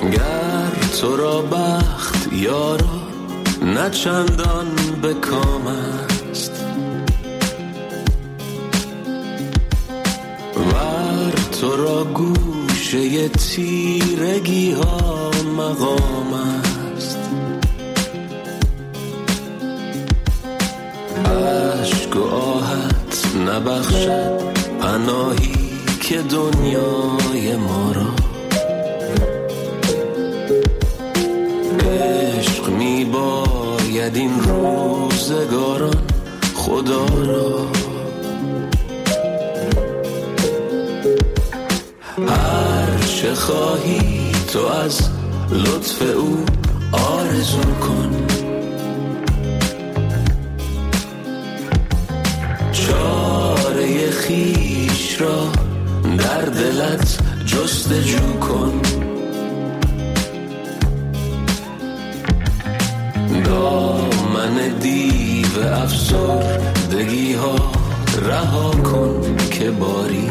گر تو را بخت یارا نه چندان به کام است، ور تو را گوشه تیرگی ها مقام است. عشق و آهت نبخشد پناهی که دنیای ما را، عشق می باید این روزگاران خدا را. هر چه خواهی تو از لطف او آرزو کن، چاره خویش را در دلت جستجو کن. دامن دیو افسردگی ها رها کن که باری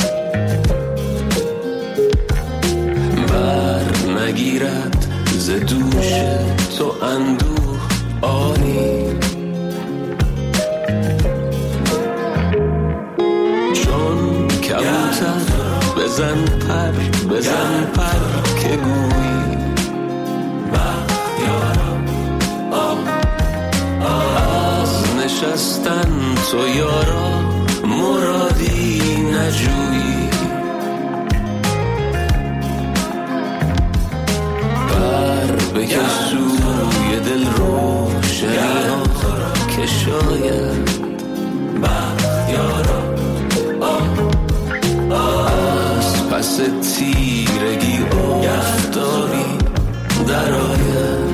بر نگیرد ز دوش تو اندوه آری. چون کبوتر بزن پر بزن پر که گویی از نشستن تو یارا مرادی نجویی. بر بکش سوی دل روشنی ها که شاید بختیارا از پس تیرگی افتاری در آید.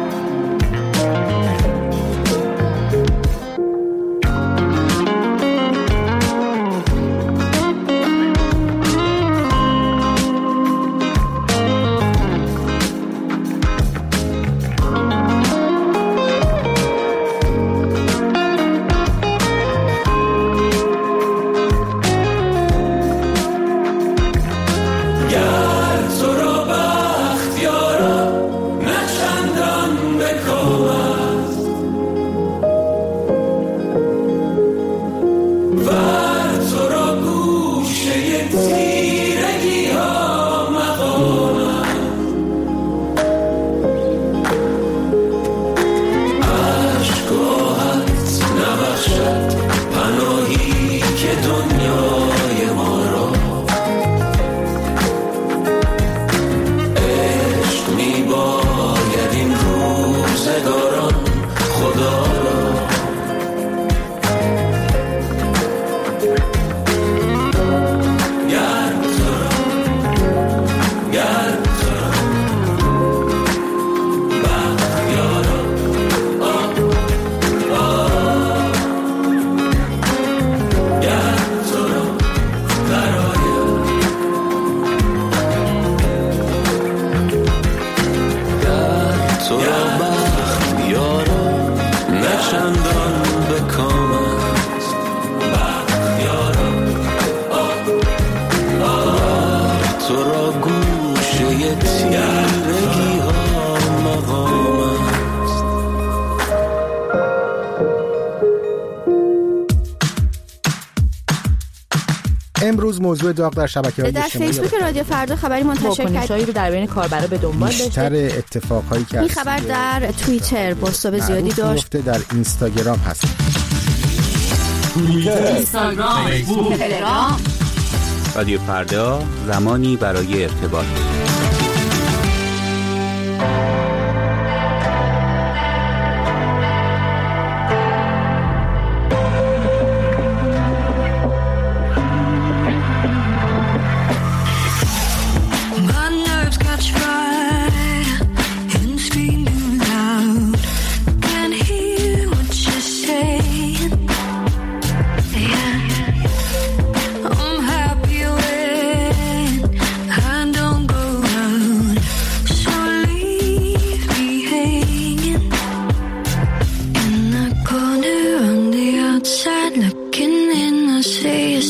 امروز موضوع داغ در شبکه‌های اجتماعی در فیسبوک رادیو فردا خبری منتشر کرد رو در بین کاربرا به دنبال داشته. بیشتر اتفاقایی که این خبر در توییتر بازتاب زیادی داشت. در اینستاگرام هست. اینستاگرام، فیسبوک، تلگرام. رادیو فردا، زمانی برای ارتباط.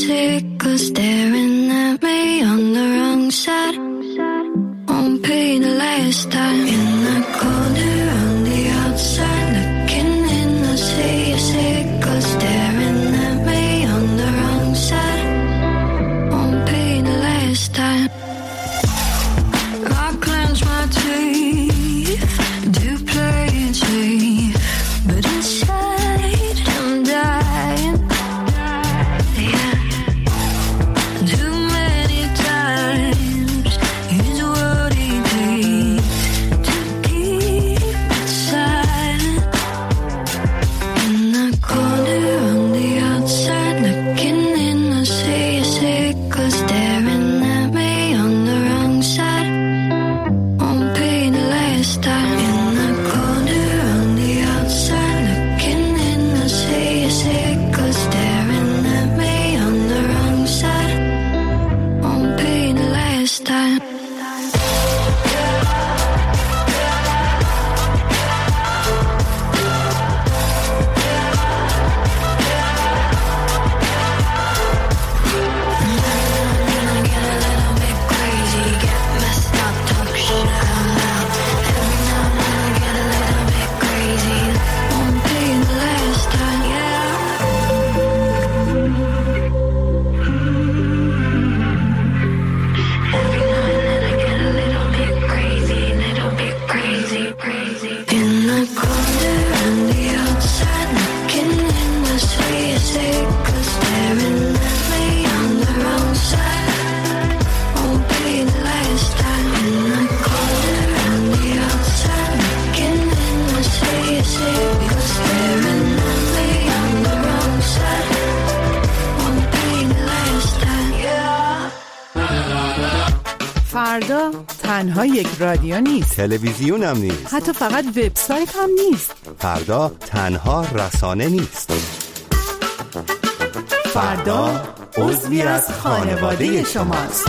Staring at me on the wrong side. Won't pay the last time. In the corner on the outside, looking in, I see you sick, staring at me on the wrong side. Won't be the last time. I clench my teeth, do play it safe, but inside I'm dying. Yeah. Too many times is what it takes to keep it silent. In the corner on the outside, looking in, I see you sick, staring at me on the wrong side. Won't be the last time. In the corner on the outside, looking in, I see you sick, staring at me on the wrong side. Won't be the last time. فردا تنها یک رادیو نیست، تلویزیون هم نیست، حتی فقط وبسایت هم نیست. فردا تنها رسانه نیست. فردا عضوی از خانواده شماست.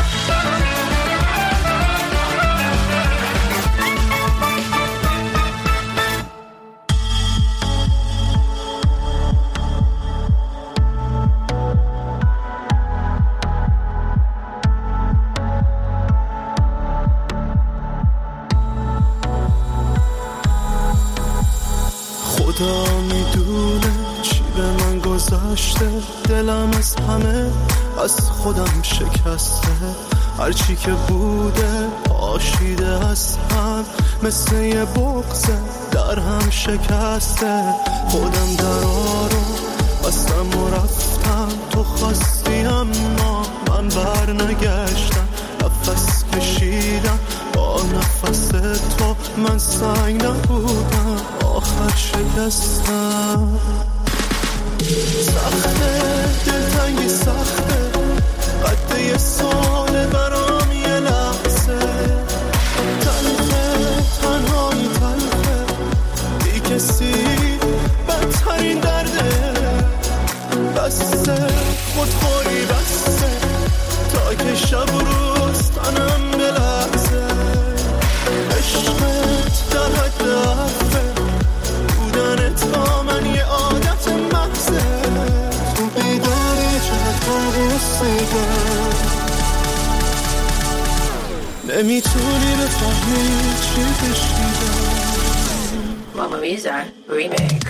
خدا میدونه چی به من گذشته، دلم از همه از خودم شکسته، هرچی که بوده پاشیده از هم، مثل یه بغضه در هم شکسته. خودم درا رو بستم و رفتم، تو خواستی اما من بر نگشتم، نفس کشیدم با نفس تو، من سنگ نبودم آخر شکستم. سخته دلتنگی سخته، قد یه سال برام یه لحظه، تلخه تنهایی تلخه، بی کسی بدترین درده، بسته خودخوری بسته، تا که شب و روز تنم بلحظه، عشقت در حد حرفه، بودنت با من یه عادت محضه، تو بیداری چقدر رسیده، نمیتونی بفهمی چی کشیدم. Mamma Mia Remix.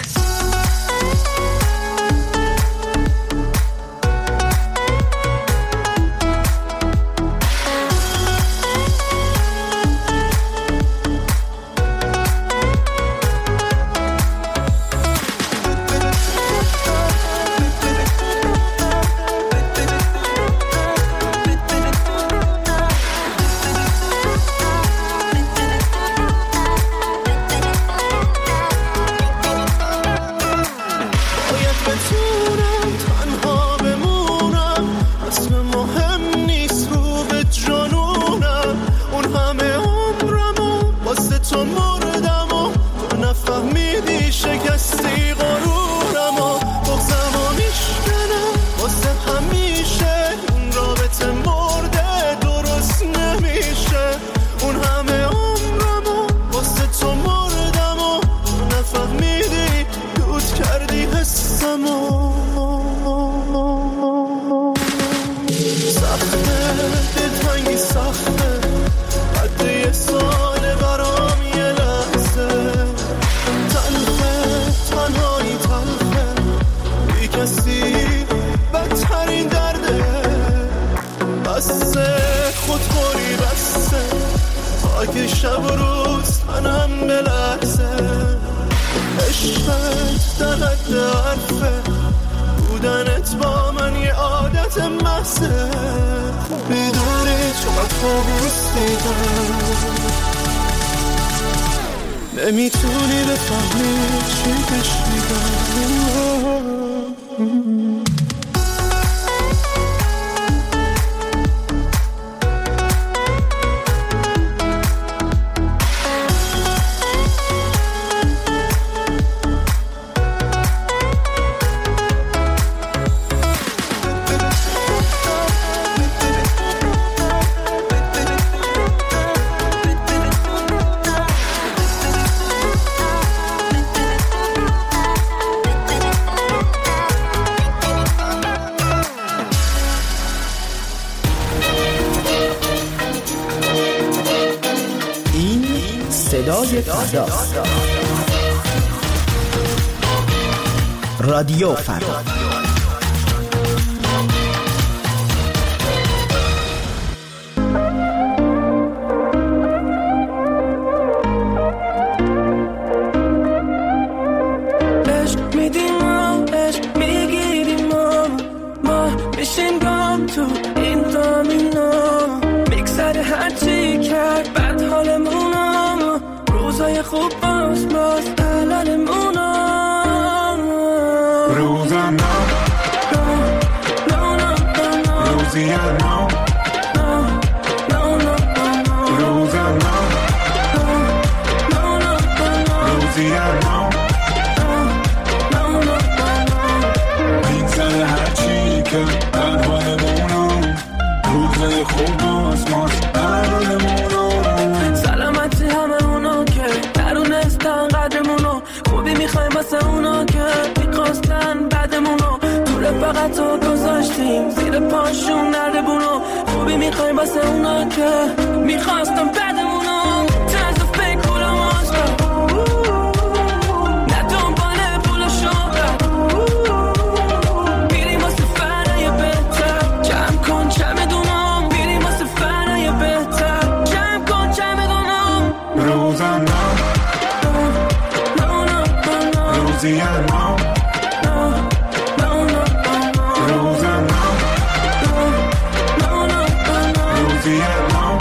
شب و روز تنم بلرزه، عشقت در حد حرفه، بودنت با من یه عادت محضه، بیداری چقدر کابوس دیدم، نمیتونی بفهمی چی بهش میگم. صدای فردا، رادیو فردا. عشق میدیم ما، عشق میگیریم ما میشیم گام تو این دامینا، میگذره هرچی کرد بد حالمون، روزای خوب باز الانمونا، روزم روزی نو، روزم روزی نو، میگذره هرچی که بد حالمونا، روزای خوب باز الانمونا، سلامتی همه اونا که درونستن قدرمونو، خوبی میخوایم واسه اونا که میخواستن بعدمونو، تو رفاقت رو گذاشتیم زیر پاشون نردبونو، خوبی میخوایم واسه اونا که میخواستن بعدمونو، طرز فکر پولا مازده، نه دنباله پول شهرت، بیریم واسه فرای بهتر، جمع کن چمدونم، بیریم واسه فرای بهتر، جمع کن چمدونم، روزم روزی نو، روزم روزی نو،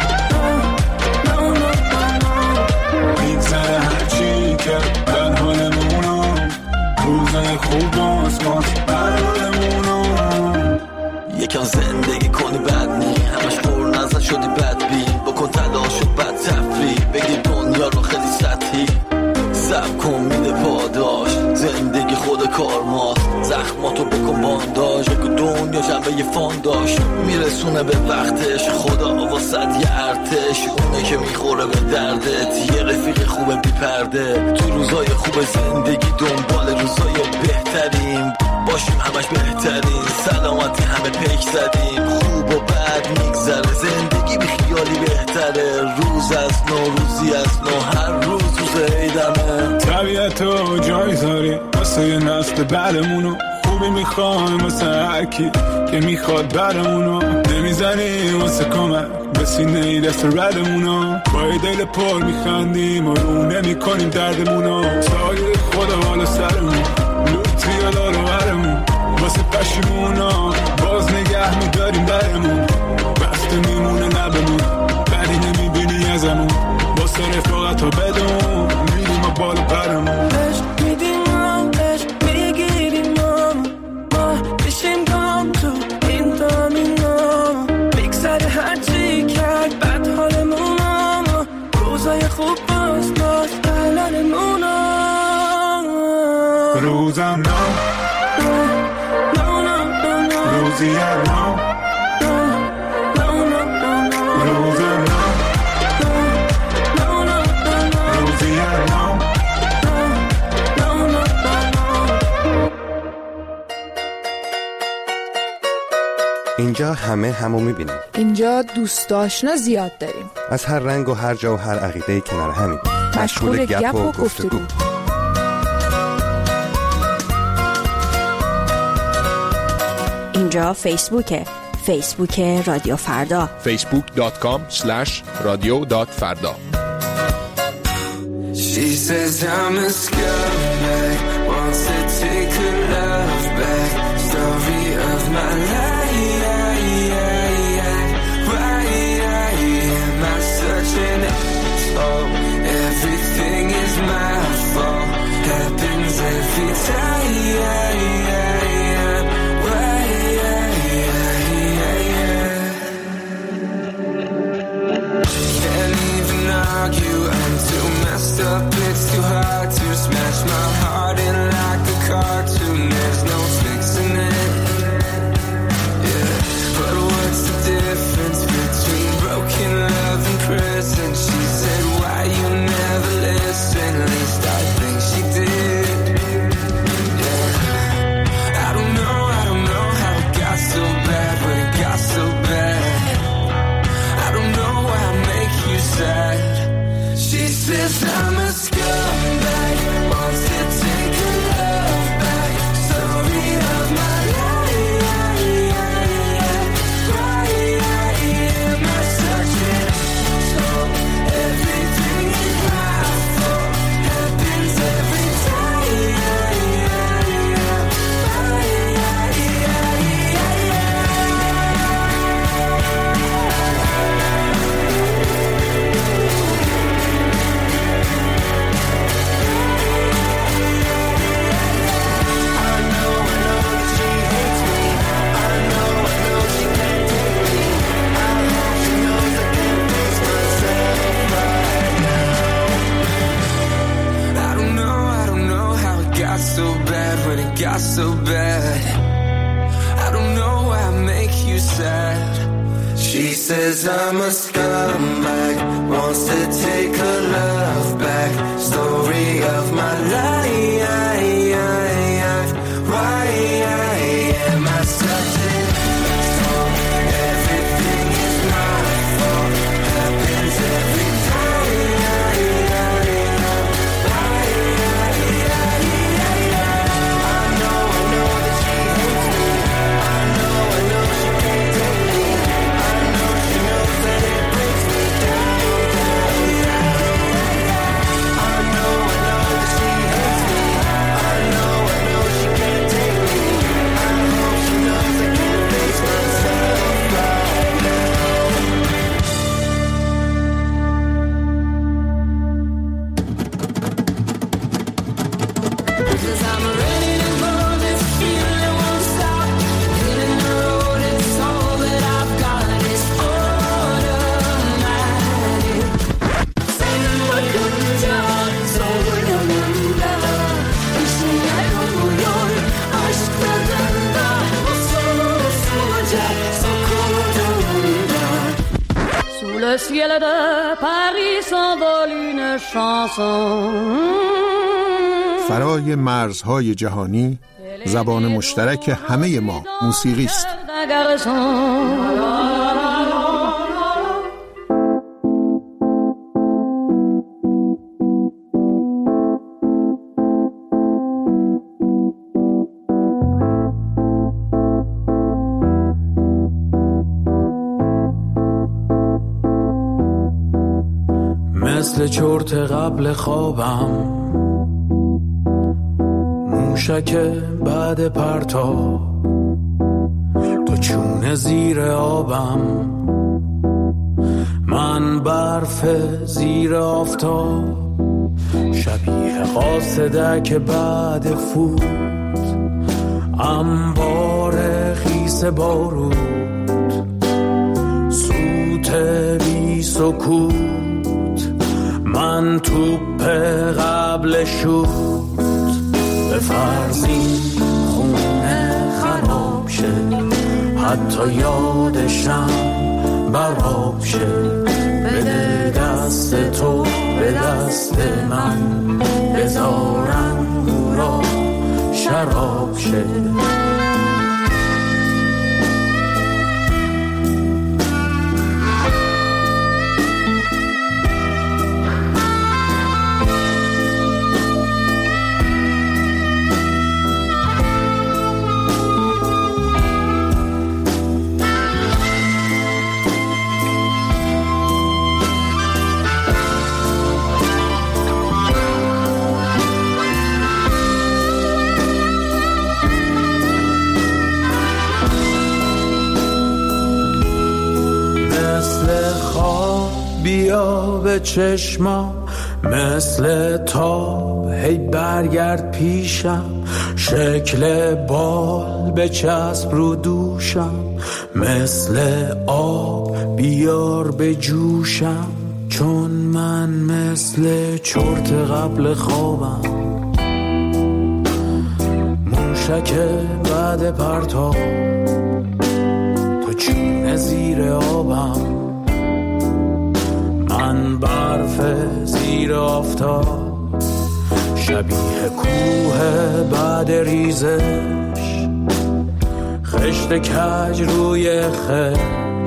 میگذره هرچی که بد حالمونو، روزای خوب باز حالمونو، یکم زندگی کنی بد نی، همش خور نزد شدی بد بی، بکن تلاش و بد تفریح، بگیر دنیا رو خیلی سطحی، سب کن میده پاداش، زندگی خود کار ماست، زخماتو بکن بانداش، بگو دنیا جنبه یه فانداش، میرسونه به وقتش، خدا واسط یه ارتش، اونه که میخوره به دردت، یه رفیق خوبه بی پرده، تو روزای خوب زندگی دنبال روزای بهتریم، باشیم همش بهترین، سلامتی همه پیک زدیم، خوب و بد میگذره، زندگی بی خیالی بهتره، روز از نو، روزی از نو، هر روز روز عیدمه، طبیعتو جای زاری واسه یه نسل بعدمونو، خوبی میخوایم واسه هرکی که میخواد بعدمونو، نمیزنیم واسه کمک به سینه دست ردمونو، با یه دل پر میخندیم و رو نمیکنیم دردمونو، سایه خدا بالا سرمون، لوتی یالا رو برمون، واسه پشیمونا باز نگه میداریم درمون، بسته میمونه لبمون، بدی نمیبینی ازمون، واسه رفاقت ها بدون میریم و بالا برمون، عشق میدیم ما، عشق میگیریم ما میشیم گام تو این دامینا، میگذره هرچی کرد بد حالمون، روزای خوب باز الانمونا، روزم روزی نو، روزم روزی نو، اینجا همه همو میبینیم، اینجا دوست آشنا زیاد داریم، از هر رنگ و هر جا و هر عقیده کنار همین، مشغول گپ و گفتگو. اینجا فیسبوک رادیو فردا، facebook.com/radio.farda. She says I'm a scumbag, wants to take her love back. Story of my life. Why am I such an asshole? Everything is my fault. Happens every time. Can't even argue. I'm too messed up. It's too hard to smash my heart in like a cartoon. There's no fixing it. Yeah, but what's the difference between broken love and prison? She said, why you never listen? At least I think she did. Yeah, I don't know how it got so bad, but it got so bad. I don't know why I make you sad. She says I'm a scumbag, wants to take her love back. Story of my life. Why am I such an asshole? Everything is my fault. Happens every so bad when it got so bad. I don't know why I make you sad. She says I'm a scumbag, wants to take her love back. Story of my life. Why am I such an asshole? Everything is my fault. Happens every Le ciel de Paris s'envole une chanson. فرای مرزهای جهانی زبان مشترک همه ما موسیقی است. مثل چرت قبل خوابم، موشک بعد پرتاب، تو چون زیر آبم، من برف زیر آفتاب، شبیه قاصدک بعد فوت، انبار خیس بارود، سوت بی سکوت، من توپ قبل شوت، به فرضی خونه خراب شه، حتی یادشم براب شه، بده دست تو به دست من، بذارم را شراب شه. به چشمام مثل تاب، هی برگرد پیشم، شکل بال به چسب رو دوشم، مثل آب بیار به جوشم، چون من مثل چرت قبل خوابم، موشک بعد پرتاب، تو چون زیر آبم، من برف زیر آفتاب، شبیه کوه بعد ریزش، خشت کج روی خشت،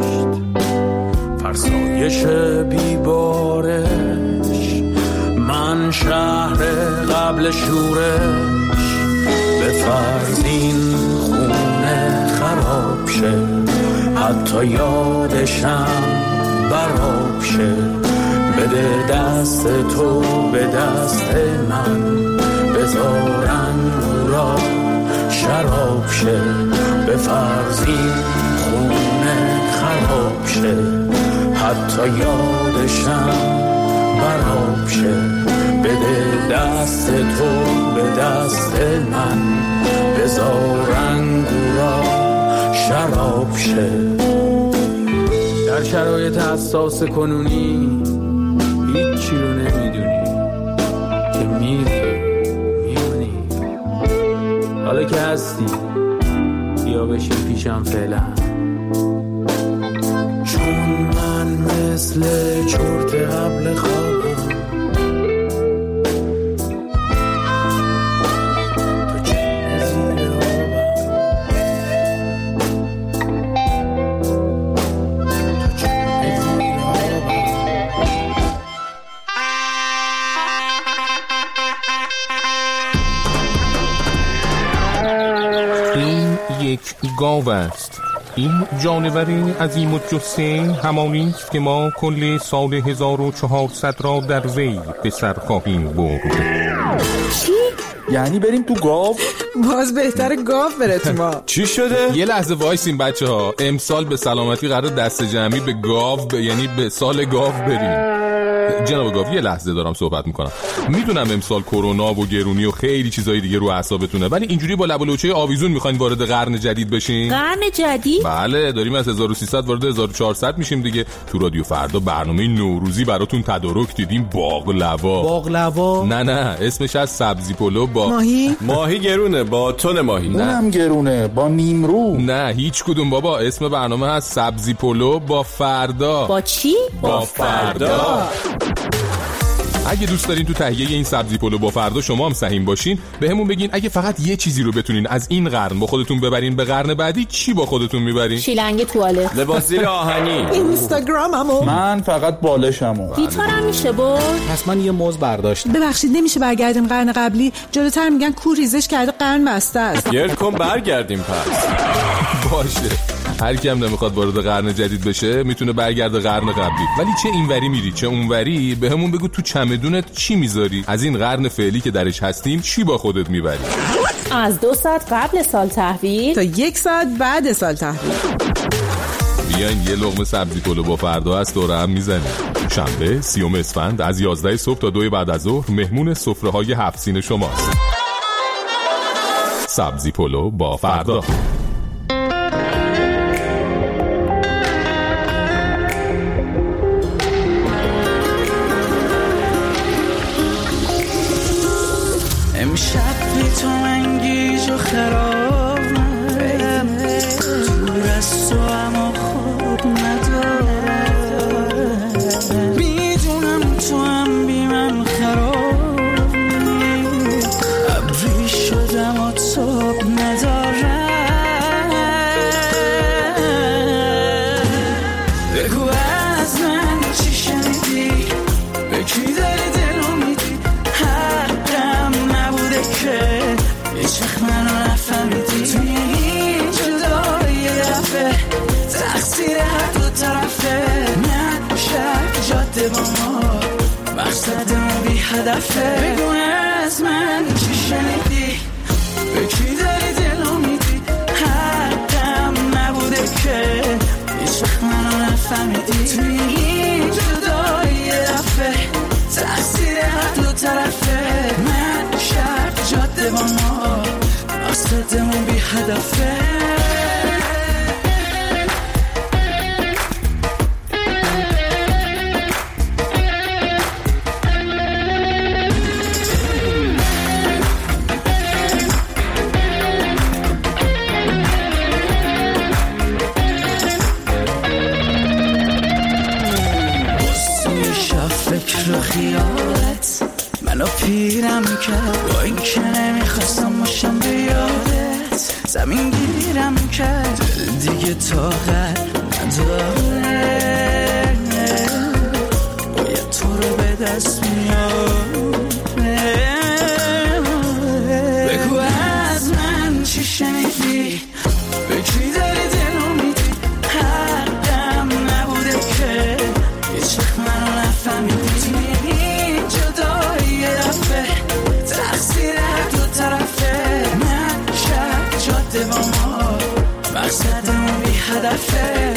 فرسایش بیبارش، من شهر قبل شورش، به فرض این خونه خراب شه، حتی یادشم براب شه، بده دست تو به دست من، بذارن را شراب شه، به فرض این خونه خراب شه، حتی یادشم براب شه، بده دست تو به دست من، بذارن را شراب شه. در شرایط حساس کنونی هیچی رو نمیدونی که میمونی، حالا که هستی بیا بشین پیشم فعلا، چون من مثل چرت قبل خوابم، یک گاو است. این جانور عظیم الجثه همانی است که ما کل سال 1400 را در وی به سر خواهیم برد. چی؟ یعنی بریم تو گاو؟ باز بهتره گاو بره تو ما. چی شده؟ یه لحظه وایسین بچه ها، امسال به سلامتی قرار دست جمعی به گاو یعنی به سال گاو بریم. جناب گاو یه لحظه دارم صحبت میکنم. میدونم امسال کرونا و گرونی و خیلی چیزای دیگه رو اعصابتونه، ولی اینجوری با لب و لوچه آویزون میخواین وارد قرن جدید بشین؟ قرن جدید؟ بله، داریم از 1300 وارد 1400 میشیم دیگه. تو رادیو فردا برنامه نوروزی براتون تدارک دیدیم. باقلوا؟ نه اسمش از سبزی پلو با ماهی گرونه، با تن ماهی. اونم گرونه، با نیمرو. نه هیچ کدوم بابا، اسم برنامه هست سبزی پلو با فردا. با چی؟ با فردا. اگه دوست دارین تو تهیه این سبزی پلو با فردا شما هم سهیم باشین، بهمون بگین اگه فقط یه چیزی رو بتونین از این قرن با خودتون ببرین به قرن بعدی، چی با خودتون میبرین؟ شیلنگ توالت، لباس زیر آهنی، اینستاگراممو، من فقط بالشمو. گیتارم میشه برد؟ پس من یه موز برداشتم. ببخشید نمیشه برگردیم قرن قبلی؟ جلوتر میگن کور ریزش کرده قرن بسته است. گرد کن برگردیم پس. باشه، هر کی هم نمیخواد وارد قرن جدید بشه میتونه برگرده قرن قبلی، ولی چه اینوری میری چه اونوری، بهمون بگو تو چمدونت چی میذاری؟ از این قرن فعلی که درش هستیم چی با خودت میبری؟ از 2 ساعت قبل سال تحویل تا 1 ساعت بعد سال تحویل. بیاین یه لقمه سبزی پلو با فردا از دوره هم میزنیم. شنبه 30 اسفند از 11 صبح تا 2 بعد از ظهر مهمون سفره‌های 7 سین شماست. سبزی پلو با فردا. امشب بی تو منگیج و خرابم، دور از تو اما خوب ندارم، میدونم تو هم بی من خرابی، ابری شدم و تاب ندارم، بگو از من چی شنیدی، به کی داری دلو میدی، حقم نبوده که هیچ وقت منو نفهمیدی، توی این جدایی دفعه تقصیر هر دو طرفه، من شک جاده با ما مقصدمو بی هدفه، بگو از من چی شنیدی، به کی داری دلو میدی، حقم نبوده که هیچ وقت منو نفهمیدی، توی این جدایی دفعه هدفه. فکر خیالت منو پیرم کرد، با این که نمیخواستم باشم به یادت. زمین گیرم کرد، دل دیگه طاقت نداره، باید تو رو به دست میاره. بگو از من چی شنیدی، به کی داری دلو میدی، حقم نبوده که یه چخ منو نفهمیدی. جدایی رفته تقصیر دو طرفه، من شب جاده با ما مقصدمون بی هدفه.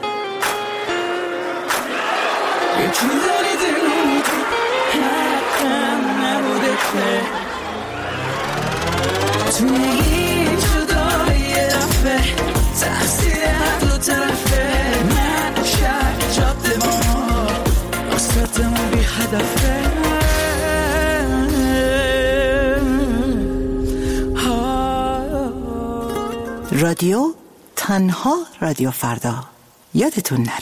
یکی داری دلو میدی، حقم نبوده که تو این جدایی رفته تقصیر دو طرفه، من شب جاده با ما مقصدمون بی هدفه. رادیو تنها رادیو فردا، یادتون نره.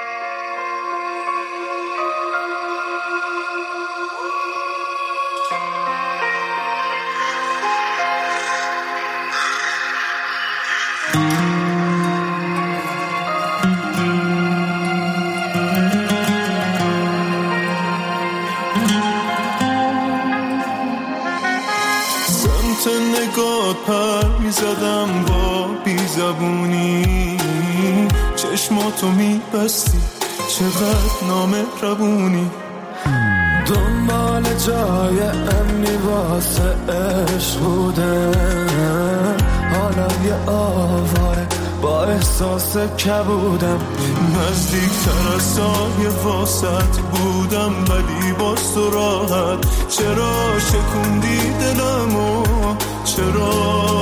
پر میزدم با بیزبونی، چشماتو میبستی چقدر نامهربونی. دنبال جای امنی واسه عشق بودم، حالا یه آواره با احساس کبودم. نزدیکتر از سایه واسط بودم ولی باز تو راحت. چرا شکوندی دلمو، چرا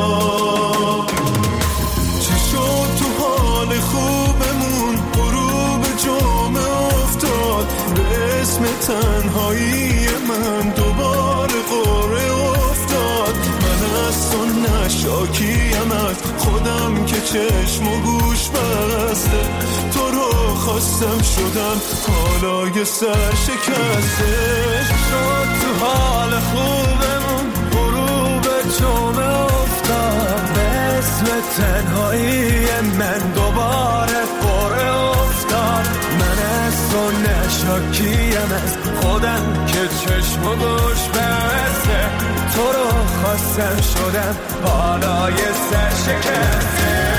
چی شد تو حال خوبمون، غروب جمعه افتاد به اسم تنهایی من دوباره قره افتاد. من از تو نشاکیم از خودم که چشم و گوش بسته، تو رو خواستم شدم حالا یه سر شکسته. شد تو حال خوبمون غروب جمعه افتاد به اسم تنهایی من دوباره قره افتاد. من از تو نشاکیم از خودم که چشم و گوش بسته، تو رو خواستم شدم حالا یه سر شکسته.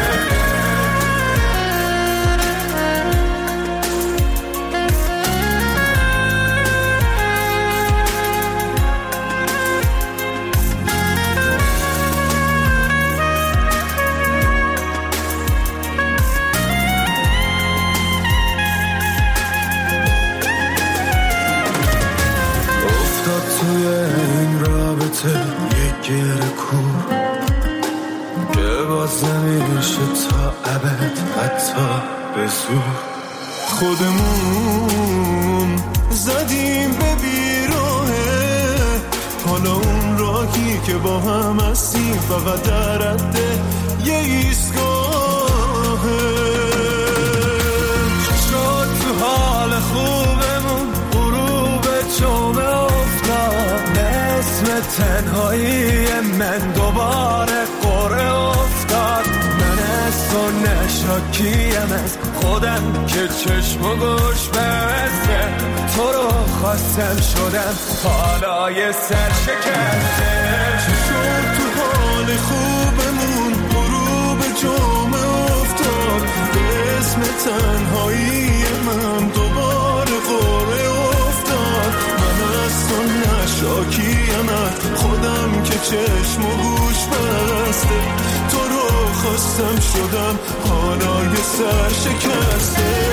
توی این رابطه یک گره کور که باز نمیشه تا ابد حتی به زور. خودمون زدیم به بیراهه، حالا اون راهی که با هم هستیم فقط در رده یه ایستگاهه. شد تو حال خوبمون غروب جمعه اسم تنهایی من دوباره قره افتاد. من از تو نشاکیم از خودم که چشم و گوش بسته، تو رو خواستم شدم حالا یه سر شکسته. چی شد تو حال خوبمون غروب جمعه افتاد به اسم تنهایی من دوباره قره افتاد. من از تو نشاکیم از خودم که چشم و گوش بسته، تو رو خواستم شدم حالا یه سر شکسته.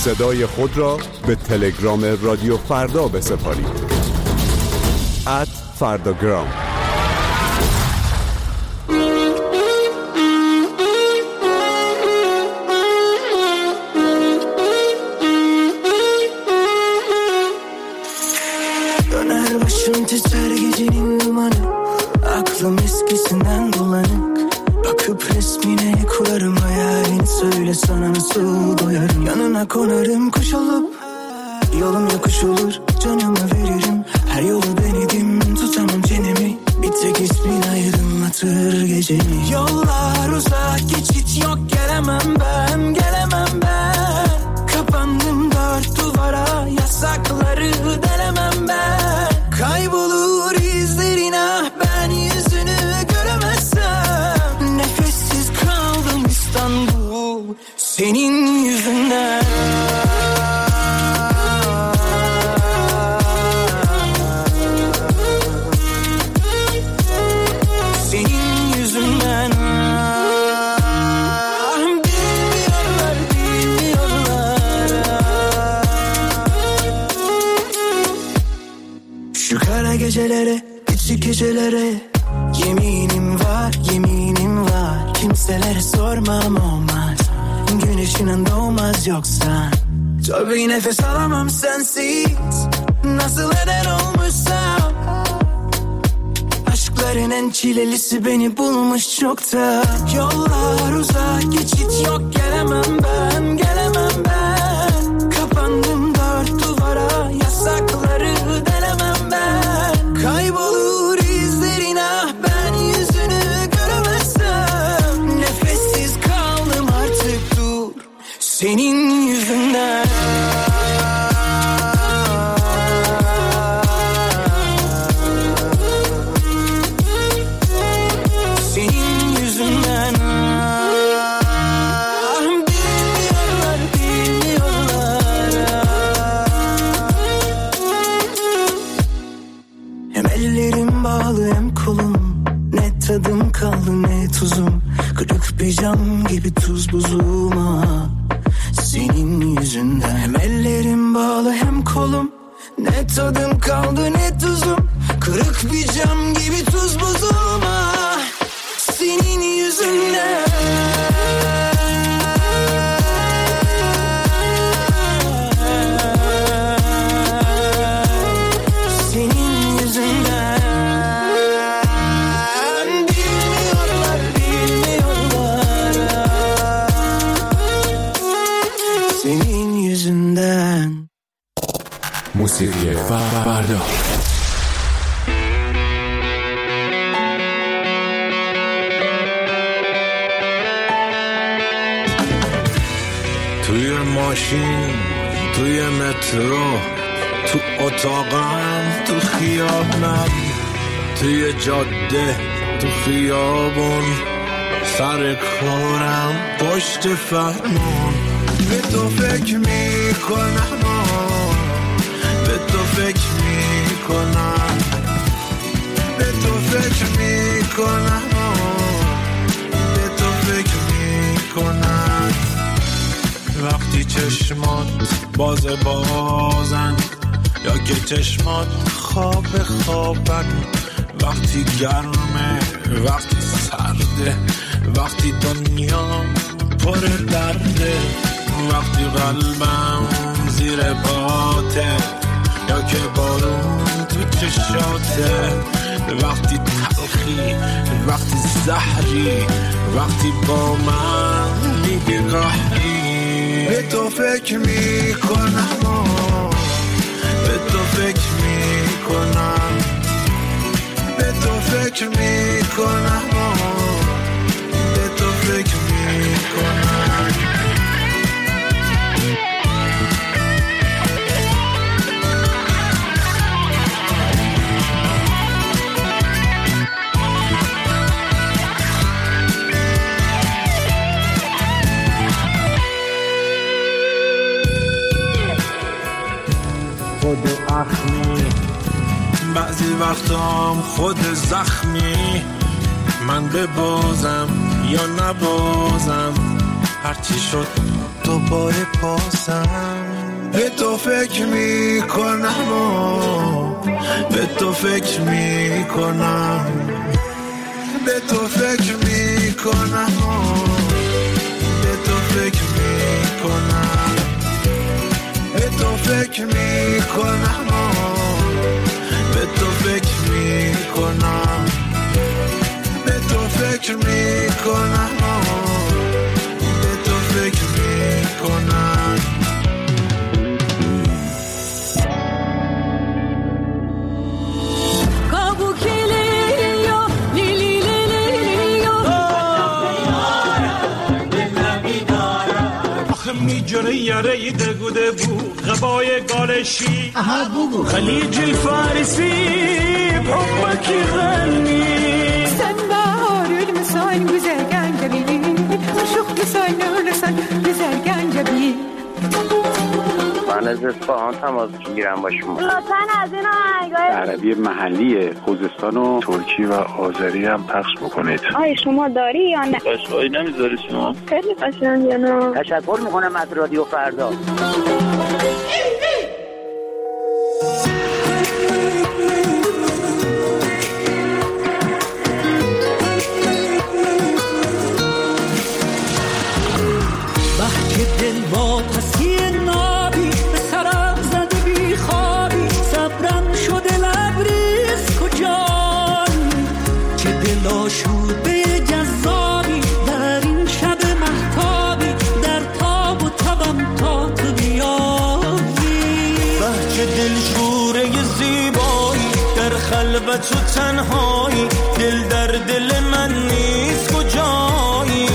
صدای خود را به تلگرام رادیو فردا بسپارید. @فرداگرام. Döner başım titrer gecenin dumanı, aklım eskisinden bulanık. Bakıp resmine kurarım hayalini, söyle sana nasıl doyarım. Yanına konarım kuş olup, yolum yokuş olur, canımı veririm. Her yolu denedim, tutamam çenemi, bir tek ismin aydınlatır gecemi. Yollar uzak, geçit yok, gelemem ben, gelemem ben. Kapandım dört duvara, yasakları delemem ben. Kaybolur izlerin, ah ben yüzünü göremezsem. Nefessiz kaldım İstanbul, senin yüzünden. Senin yüzünden. Bilmiyorlar, bilmiyorlar. Şu kara gecelere, küçük gecelere yeminim var, yeminim var. Kimselere sormam olmaz, güneşinin doğmaz yoksa. Tabii nefes alamam sensiz, nasıl eder olmuşsam. Aşkların en çilelisi beni bulmuş çokta. Yollar uzak, geçit yok, gelemem ben, gelemem ben. Kapandım dört duvara, yasakları delemem ben. Kaybolur izlerin, ah ben yüzünü göremezsem. Nefessiz kaldım artık, dur senin yüzünden. Senin yüzünden. Bilmiyorlar, bilmiyorlar. Hem ellerim bağlı hem kolum, ne tadım kaldı ne tuzum. Kırık bir cam gibi tuz buzuma, senin yüzünden. Hem ellerim bağlı hem kolum, ne tadım kaldı ne tuzum. Kırık bir cam gibi tuz buzuma, senin yüzünden. Senin yüzünden. Bilmiyorlar, bilmiyorlar. Senin yüzünden. موسیقی فردا. توی ماشین، توی مترو، تو اتاقم، تو خیابونم، توی جاده، تو خیابون، سر کارم، پشت فرمون. به تو فکر میکنم، به تو فکر میکنم، به تو فکر میکنم، به تو فکر میکنم. وقتی چشمات بازن یا که چشمات خوابن، وقتی گرمه وقتی سرده، وقتی دنیا پر درده، وقتی قلبم زیر باته یا که بارون تو چشاته، وقتی تلخی وقتی زهری، وقتی با من میگی قهری. به تو فکر میکنم، به تو فکر میکنم، به تو فکر میکنم، به تو فکر میکنم. خود اخمی، بعضی وقتام خود زخمی. من ببازم یا نبازم، هرچی شد دوباره بازم به تو فکر میکنم و به تو فکر میکنم به تو فکر میکنم و به تو فکر میکنم به تو فکر میکنم و به تو فکر میکنم به تو فکر میکنم به تو فکر میکنم میجره یاره دگوده بو غبای گالشی خلیج الفارسی بحبك غني سن بهار المسان وزرقان جبين شوق لسان ولسان وزرقان جبين من از اصفهان تماس میگیرم با شما. لطفاً از این آهنگای عربی محلی خوزستان و ترکی و آذری هم پخش بکنید. آیا شما داری یا نه؟ قشقایی نمیذاری شما؟ خیلی قشنگه نه. تشکر میکنم از رادیو فردا. تو تنهایی دل در دل من نیست کجایی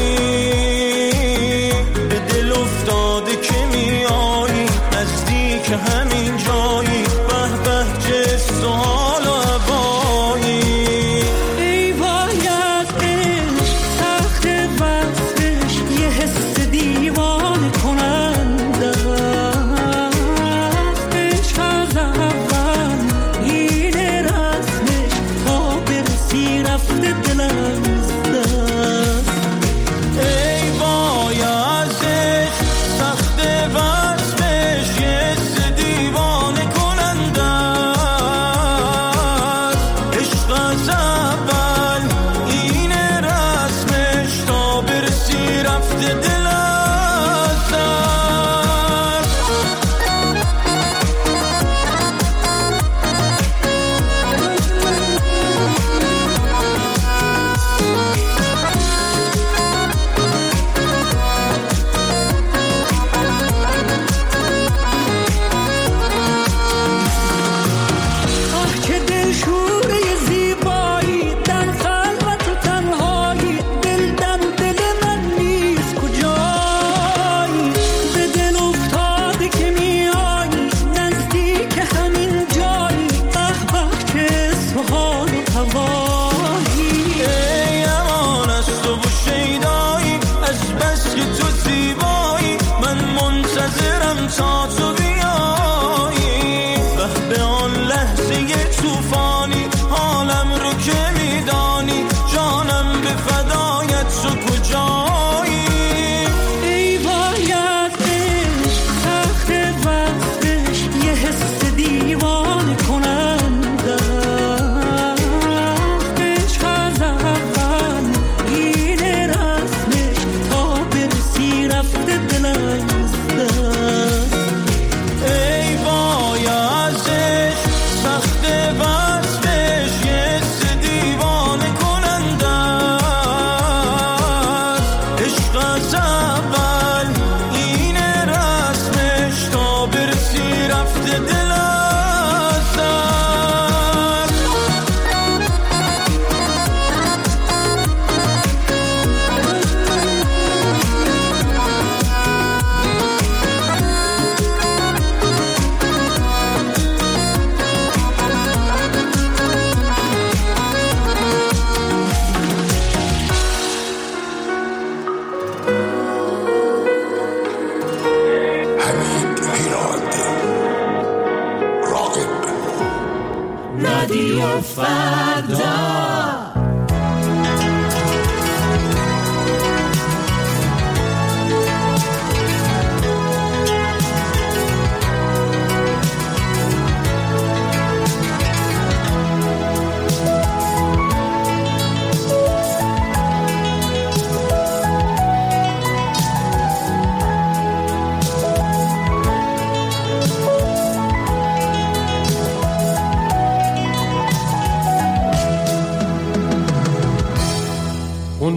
به دل افتاده که میایی نزدیک همین جایی به به جست و حال و هوایی ای وای از عشق سخت وصفش یه حس دیوانه کننده عشق از اول این رسمش تا برسی رفته دلم دست ای وای از عشق سخت وصفش یه حس دیوانه کننده عشق از اول این رسمش تا برسی رفته دلم که دل شوره زیبایی در خلوت و تنهایی دل در دل من نیست کجایی به دل افتاده که میایی نزدیک همین جایی به به چه سوال و هوایی ای امان از تو و شیدایی از بس که تو زیبایی من منتظرم تا تو بیایی به آن لحظه توفانی حالم رو که میدانی جانم به فدایت تو کجایی ای وای از عشق سخت وصفش یه حس دیوانه کننده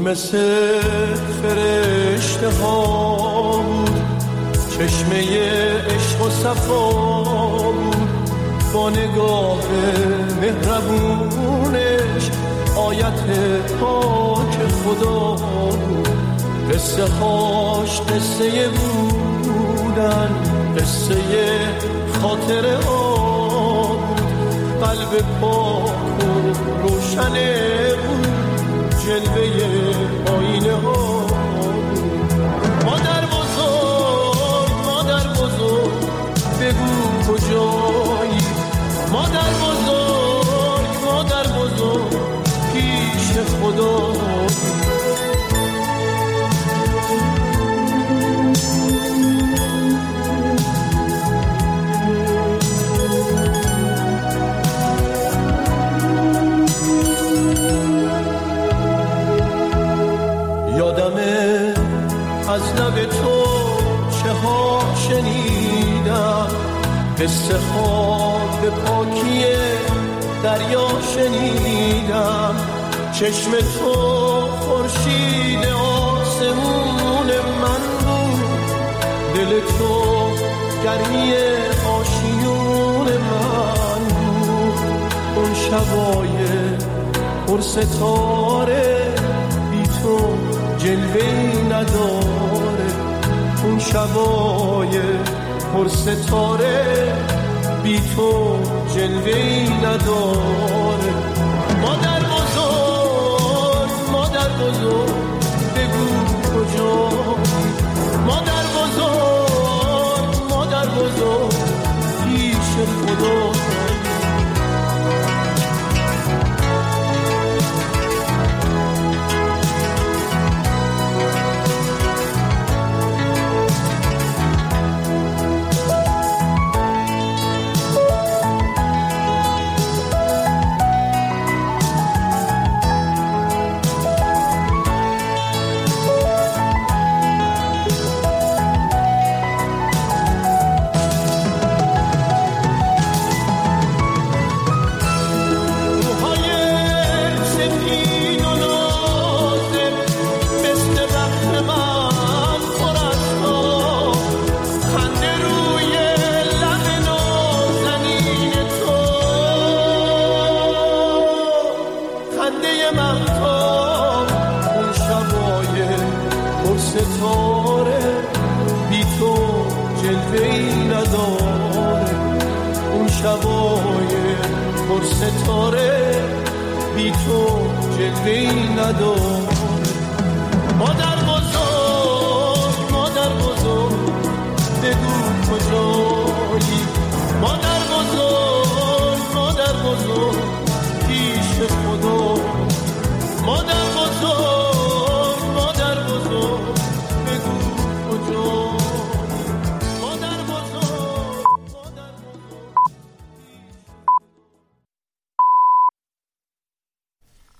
مثل فرشته ها بود، چشمه عشق و صفا بود، با نگاه مهربونش آیت پاک خدا بود. قصه هاش قصه بودن، قصه خاطره ها بود، قلب پاک و روشنه بود، جلوه آینه ها بود. مادر بزرگ بگو کجایی، مادر بزرگ پیش خدا. یادمه از لب تو چه ها شنیدم، قصه ها به پاکی دریا شنیدم. چشم تو خورشید آسمون من بود، دل تو گرمی آشیون من بود. اون شبای پر ستاره بی تو جلوه‌ای نداره، اون شبای پر ستاره بی تو جلوه‌ای نداره. مادر بزرگ بگو کجایی، مادر بزرگ پیش خدا. مادر بزرگ